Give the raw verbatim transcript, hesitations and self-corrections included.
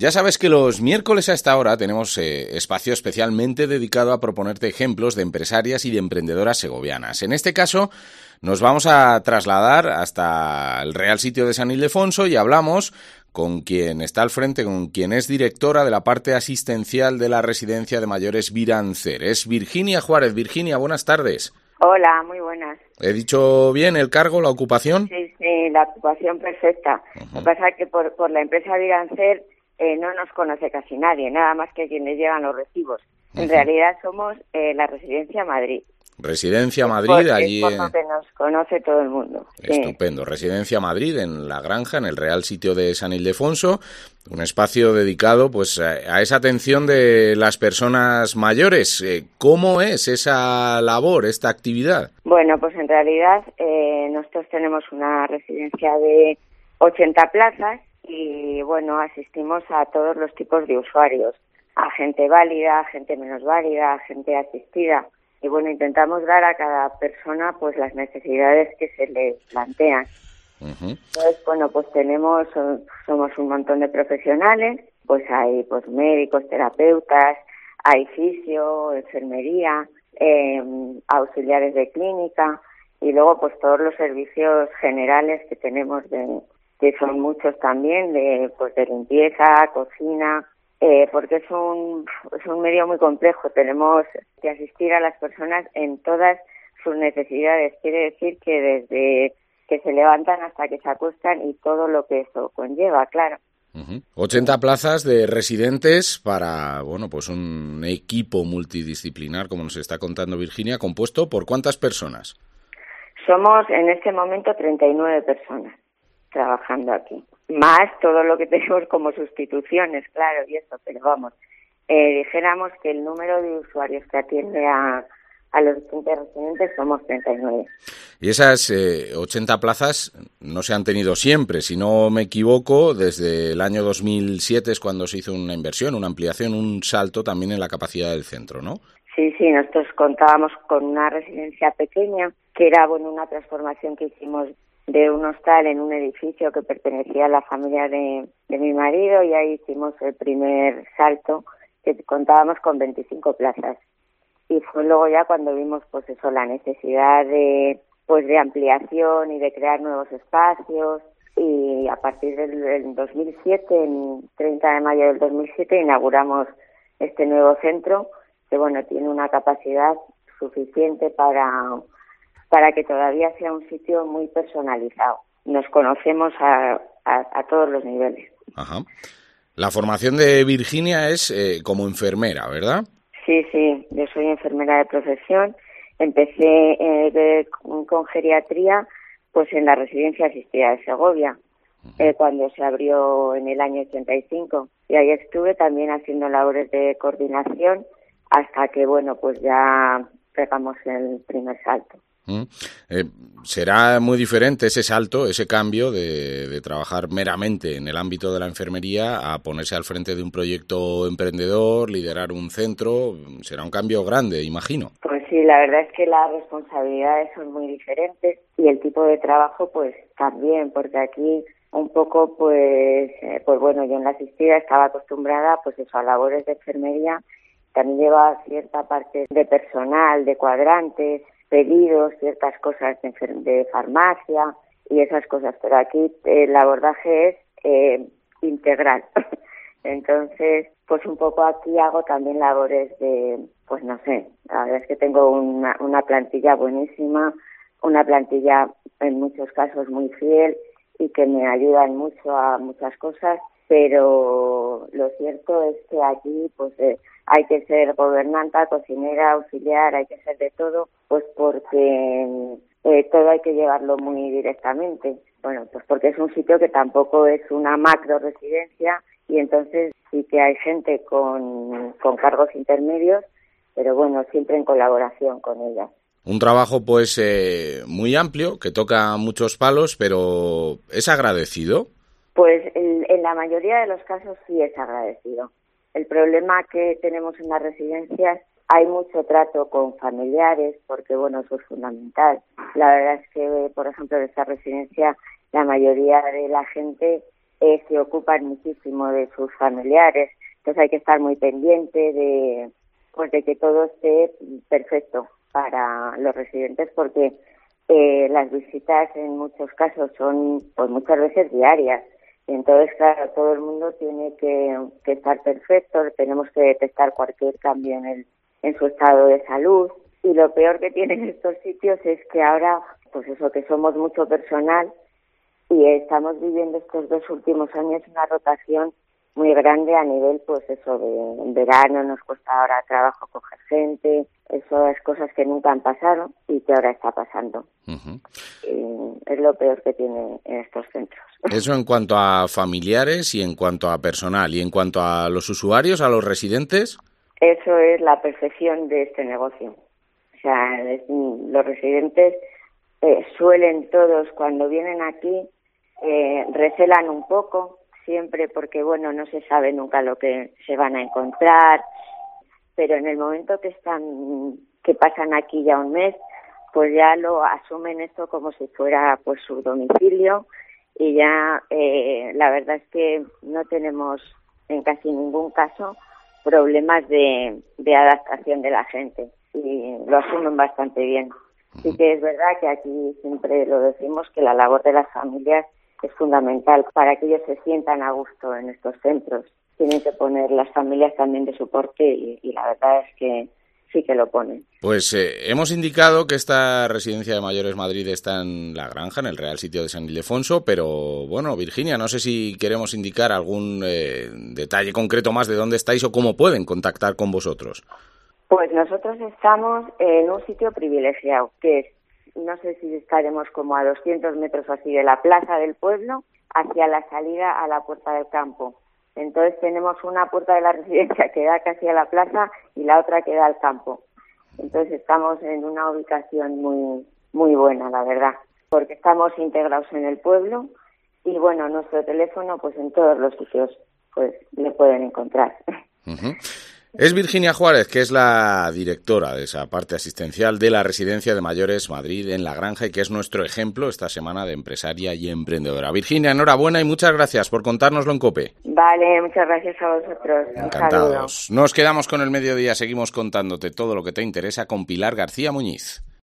Ya sabes que los miércoles a esta hora tenemos eh, espacio especialmente dedicado a proponerte ejemplos de empresarias y de emprendedoras segovianas. En este caso, nos vamos a trasladar hasta el Real Sitio de San Ildefonso y hablamos con quien está al frente, con quien es directora de la parte asistencial de la residencia de mayores Virancer. Es Virginia Juárez. Virginia, buenas tardes. Hola, muy buenas. ¿He dicho bien el cargo, la ocupación? Sí, sí, la ocupación perfecta. Uh-huh. Lo que pasa es que por, por la empresa Virancer eh, no nos conoce casi nadie, nada más que quienes llevan los recibos. Uh-huh. En realidad somos eh, la Residencia Madrid. Residencia Madrid, por, allí... Es por lo que nos conoce todo el mundo. Estupendo. Sí. Residencia Madrid, en La Granja, en el Real Sitio de San Ildefonso, un espacio dedicado pues a esa atención de las personas mayores. ¿Cómo es esa labor, esta actividad? Bueno, pues en realidad eh, nosotros tenemos una residencia de ochenta plazas y, bueno, asistimos a todos los tipos de usuarios, a gente válida, a gente menos válida, a gente asistida. Y bueno, intentamos dar a cada persona pues las necesidades que se le plantean. Uh-huh. Entonces, bueno, pues tenemos, somos un montón de profesionales, pues hay pues médicos, terapeutas, hay fisio, enfermería, eh, auxiliares de clínica y luego pues todos los servicios generales que tenemos, de que son muchos también, de pues de limpieza, cocina. Eh, porque es un, es un medio muy complejo. Tenemos que asistir a las personas en todas sus necesidades. Quiere decir que desde que se levantan hasta que se acuestan y todo lo que eso conlleva, claro. Uh-huh. ochenta plazas de residentes para, bueno, pues un equipo multidisciplinar, como nos está contando Virginia, compuesto por ¿cuántas personas? Somos en este momento treinta y nueve personas trabajando aquí. Más todo lo que tenemos como sustituciones, claro, y eso, pero vamos, eh, dijéramos que el número de usuarios que atiende a, a los distintos residentes somos treinta y nueve. Y esas eh, ochenta plazas no se han tenido siempre, si no me equivoco, desde el año dos mil siete es cuando se hizo una inversión, una ampliación, un salto también en la capacidad del centro, ¿no? Sí, sí, nosotros contábamos con una residencia pequeña, que era, bueno, una transformación que hicimos de un hostal en un edificio que pertenecía a la familia de, de mi marido, y ahí hicimos el primer salto, que contábamos con veinticinco plazas. Y fue luego ya cuando vimos pues eso, la necesidad de pues de ampliación y de crear nuevos espacios, y a partir del, del dos mil siete, en treinta de mayo del dos mil siete, inauguramos este nuevo centro, que bueno, tiene una capacidad suficiente para para que todavía sea un sitio muy personalizado. Nos conocemos a, a, a todos los niveles. Ajá. La formación de Virginia es eh, como enfermera, ¿verdad? Sí, sí, yo soy enfermera de profesión. Empecé eh, de, con geriatría pues en la residencia asistida de Segovia, uh-huh. eh, cuando se abrió en el año ochenta y cinco. Y ahí estuve también haciendo labores de coordinación hasta que, bueno, pues ya pegamos el primer salto. Mm. Eh, será muy diferente ese salto, ese cambio de, de trabajar meramente en el ámbito de la enfermería a ponerse al frente de un proyecto emprendedor, liderar un centro. Será un cambio grande, imagino. Pues sí, la verdad es que las responsabilidades son muy diferentes y el tipo de trabajo pues también, porque aquí un poco pues, eh, pues bueno, yo en la asistida estaba acostumbrada pues eso, a labores de enfermería, también llevaba cierta parte de personal, de cuadrantes, pedidos, ciertas cosas de, de farmacia y esas cosas, pero aquí el abordaje es eh, integral. Entonces, pues un poco aquí hago también labores de, pues no sé, la verdad es que tengo una, una plantilla buenísima, una plantilla en muchos casos muy fiel y que me ayudan mucho a muchas cosas, pero lo cierto es que aquí pues eh, hay que ser gobernanta, cocinera, auxiliar, hay que ser de todo, pues porque eh, todo hay que llevarlo muy directamente. Bueno, pues porque es un sitio que tampoco es una macro residencia y entonces sí que hay gente con, con cargos intermedios, pero bueno, siempre en colaboración con ella. Un trabajo pues eh, muy amplio, que toca muchos palos, pero ¿es agradecido? Pues en, en la mayoría de los casos sí es agradecido. El problema que tenemos en las residencias, hay mucho trato con familiares, porque bueno, eso es fundamental. La verdad es que, por ejemplo, en esta residencia, la mayoría de la gente eh, se ocupan muchísimo de sus familiares, entonces hay que estar muy pendiente de, pues de que todo esté perfecto para los residentes, porque eh, las visitas en muchos casos son pues muchas veces diarias. Entonces, claro, todo el mundo tiene que, que estar perfecto, tenemos que detectar cualquier cambio en, el, en su estado de salud. Y lo peor que tienen estos sitios es que ahora, pues eso, que somos mucho personal y estamos viviendo estos dos últimos años una rotación muy grande a nivel, pues eso, de en verano nos cuesta ahora trabajo coger gente, esas cosas que nunca han pasado y que ahora está pasando. Uh-huh. Y es lo peor que tiene en estos centros. Eso en cuanto a familiares y en cuanto a personal. ¿Y en cuanto a los usuarios, a los residentes? Eso es la perfección de este negocio. O sea, es, los residentes eh, suelen todos, cuando vienen aquí, eh, recelan un poco, siempre porque, bueno, no se sabe nunca lo que se van a encontrar, pero en el momento que están, que pasan aquí ya un mes, pues ya lo asumen esto como si fuera pues su domicilio y ya eh, la verdad es que no tenemos en casi ningún caso problemas de, de adaptación de la gente y lo asumen bastante bien. Sí que es verdad que aquí siempre lo decimos que la labor de las familias es fundamental para que ellos se sientan a gusto en estos centros. Tienen que poner las familias también de soporte y, y la verdad es que sí que lo ponen. Pues eh, hemos indicado que esta residencia de mayores Madrid está en La Granja, en el Real Sitio de San Ildefonso, pero bueno, Virginia, no sé si queremos indicar algún eh, detalle concreto más de dónde estáis o cómo pueden contactar con vosotros. Pues nosotros estamos en un sitio privilegiado, que es, no sé si estaremos como a doscientos metros así de la plaza del pueblo, hacia la salida a la puerta del campo. Entonces tenemos una puerta de la residencia que da casi a la plaza y la otra que da al campo. Entonces estamos en una ubicación muy muy buena, la verdad, porque estamos integrados en el pueblo y bueno, nuestro teléfono pues en todos los sitios pues le pueden encontrar. Uh-huh. Es Virginia Juárez, que es la directora de esa parte asistencial de la Residencia de Mayores Madrid en La Granja y que es nuestro ejemplo esta semana de empresaria y emprendedora. Virginia, enhorabuena y muchas gracias por contárnoslo en COPE. Vale, muchas gracias a vosotros. Encantados. Nos quedamos con el mediodía, seguimos contándote todo lo que te interesa con Pilar García Muñiz.